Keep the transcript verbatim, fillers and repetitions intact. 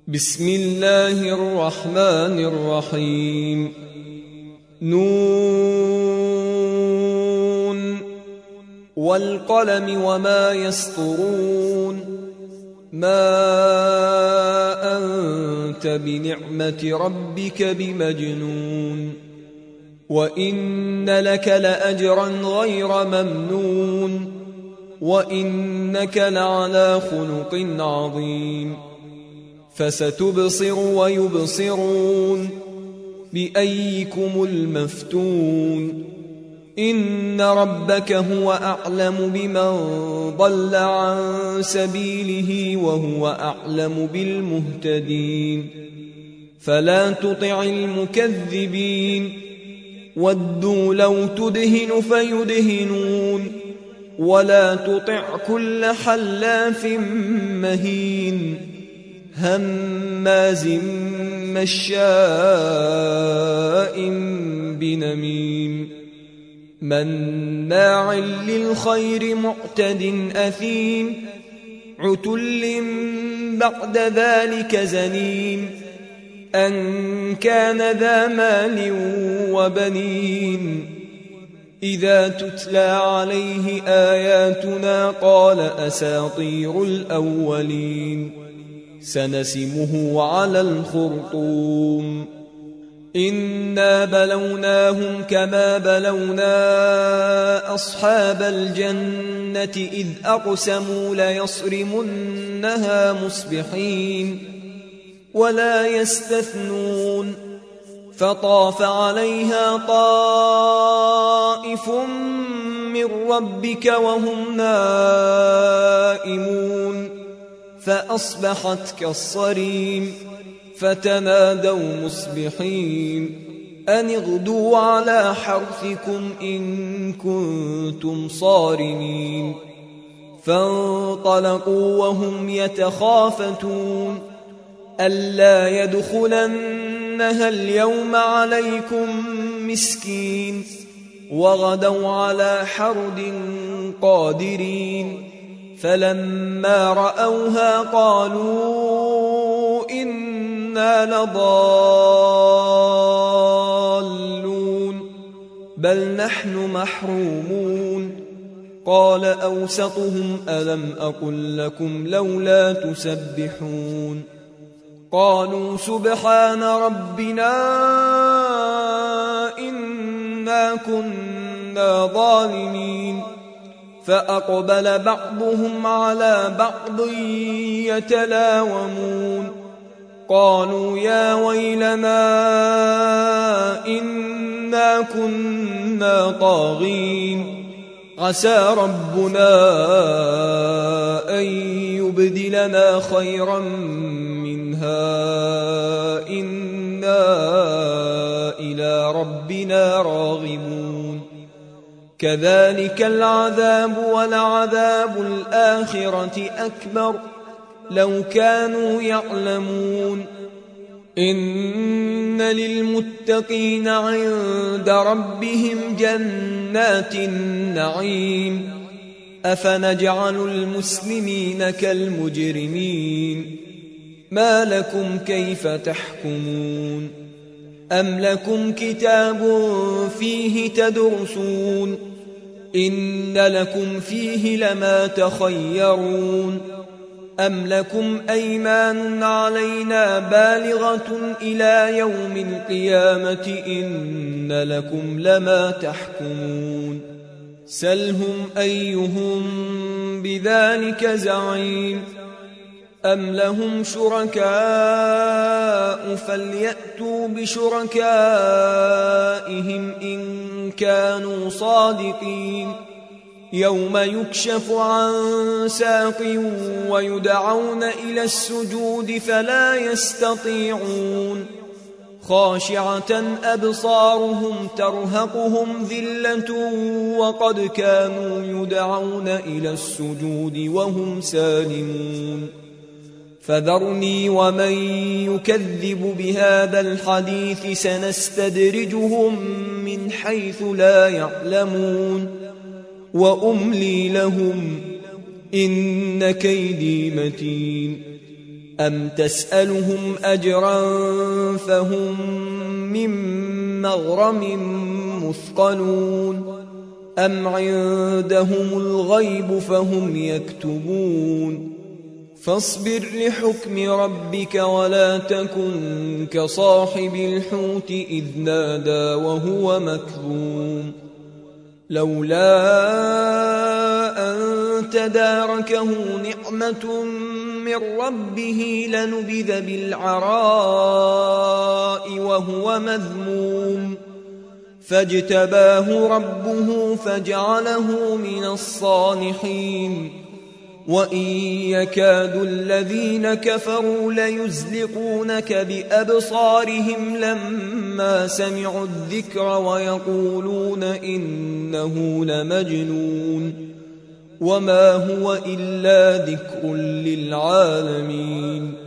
بسم الله الرحمن الرحيم. نون والقلم وما يسطرون. ما أنت بنعمة ربك بمجنون. وإن لك لأجرا غير ممنون. وإنك لعلى خلق عظيم. فستبصر ويبصرون بأيكم المفتون. إن ربك هو أعلم بمن ضل عن سبيله وهو أعلم بالمهتدين. فلا تطع المكذبين. ودوا لو تدهن فيدهنون. ولا تطع كل حلاف مهين هماز مشاء بنميم مناع للخير معتد أثيم عتل بعد ذلك زنيم أن كان ذا مال وبنين. إذا تتلى عليه آياتنا قال أساطير الأولين. سنسمه على الخرطوم. إنا بلوناهم كما بلونا أصحاب الجنة إذ أقسموا ليصرمنها مصبحين ولا يستثنون. فطاف عليها طائف من ربك وهم نائمون فأصبحت كالصريم. فتنادوا مصبحين أن اغدوا على حرثكم إن كنتم صارمين. فانطلقوا وهم يتخافتون ألا يدخلنها اليوم عليكم مسكين. وغدوا على حرد قادرين. فلما رأوها قالوا إنا لضالون بل نحن محرومون. قال أوسطهم ألم أقل لكم لولا تسبحون. قالوا سبحان ربنا إنا كنا ظالمين. فأقبل بعضهم على بعض يتلاومون. قالوا يا ويلنا إنا كنا طاغين. عسى ربنا أن يبدلنا خيرا منها إنا إلى ربنا راغبون. كذلك العذاب ولعذاب الآخرة أكبر لو كانوا يعلمون. إن للمتقين عند ربهم جنات النعيم. أفنجعل المسلمين كالمجرمين. ما لكم كيف تحكمون. أم لكم كتاب فيه تدرسون. إن لكم فيه لما تخيرون. أم لكم أيمان علينا بالغة إلى يوم القيامة إن لكم لما تحكمون. سلهم أيهم بذلك زعيم. أم لهم شركاء فليأتوا بشركائهم إن كانوا صادقين. يوم يكشف عن ساق ويدعون إلى السجود فلا يستطيعون. خاشعة أبصارهم ترهقهم ذلة وقد كانوا يدعون إلى السجود وهم سالمون. فذرني ومن يكذب بهذا الحديث سنستدرجهم من حيث لا يعلمون وأملي لهم إن كيدي متين أم تسألهم أجرا فهم من مغرم مثقلون أم عندهم الغيب فهم يكتبون فاصبر لحكم ربك ولا تكن كصاحب الحوت إذ نادى وهو مكظوم لولا أن تداركه نعمة من ربه لنبذ بالعراء وهو مذموم فاجتباه ربه فجعله من الصالحين وإن يكاد الذين كفروا ليزلقونك بأبصارهم لما سمعوا الذكر ويقولون إنه لمجنون وما هو إلا ذكر للعالمين